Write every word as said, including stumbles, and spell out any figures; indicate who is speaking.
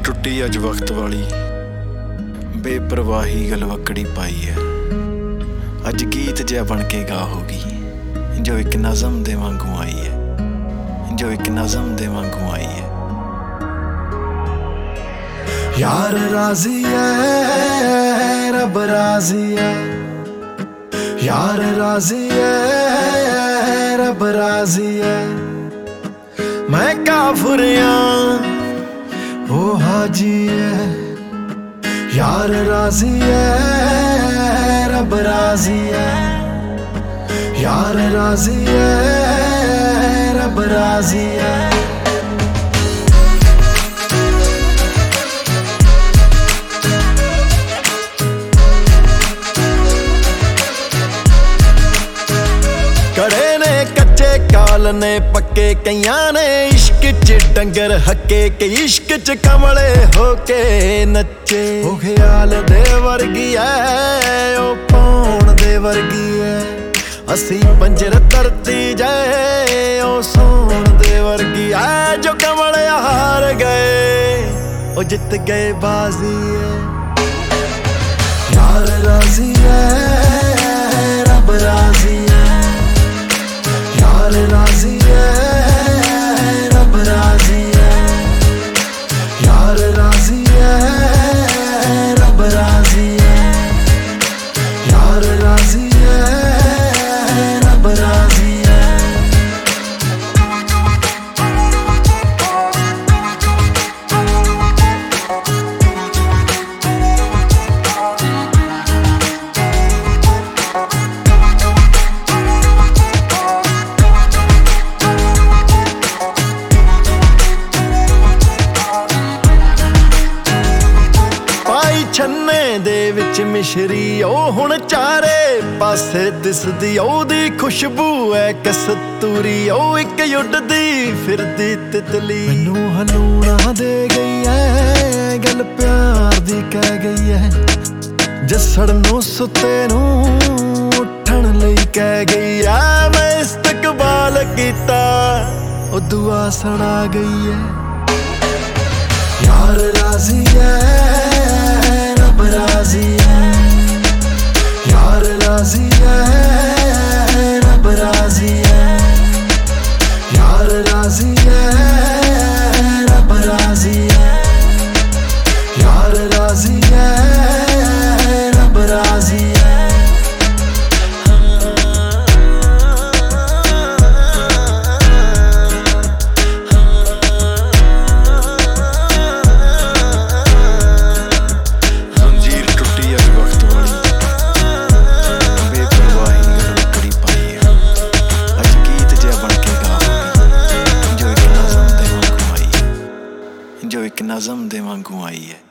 Speaker 1: टुटी अज वक्त वाली बेपरवाही गलवकड़ी पाई है। अज गीत जिहा बन के गा होगी जो एक नज़म दे वांगू आई है, जो एक नज़म दे वांगू आई है।
Speaker 2: यार राजी है रब राजी है, यार राजी है रब राजी है। मैं काफिरिया वो हाजी है, यार राजी है रब राजी है, यार राजी है रब राजी है। कड़े ने कच्चे काल ने पक्के कईयां ने इश्क च डंगर हके, के इश्क च कमले होके नच्चे। ओ ख्याल दे वर्गी है ओ पौन दे वर्गी है, असी पंजर तरती जाए ओ सोन दे वर्गी है। जो कमले हार गए ओ जित गए बाजी है, यार राजी है रब राजी है, यार राजी है रब राजी है, यार राजी है रब राजी है, यार राजी है रब राजी है। छन्ने दे विच मिश्री ओ हुण चारे पासे दिसदी, ओदी खुशबू है कस्तूरी ओ इक उड्डदी फिरदी तितली। मैनू हलूणा दे गई है गल प्यार दी कह गई है, जसड़ नू सुते नू उठण लई कह गई है। मैं इस्तकबाल कीता ओ दुआ सड़ा गई है, यार राजी है रब राजी है, यार राजी है रब राजी है, यार राजी है रब राजी है, यार राजी है रब राजी है।
Speaker 1: जो एक नज़म दे वांगू आई है।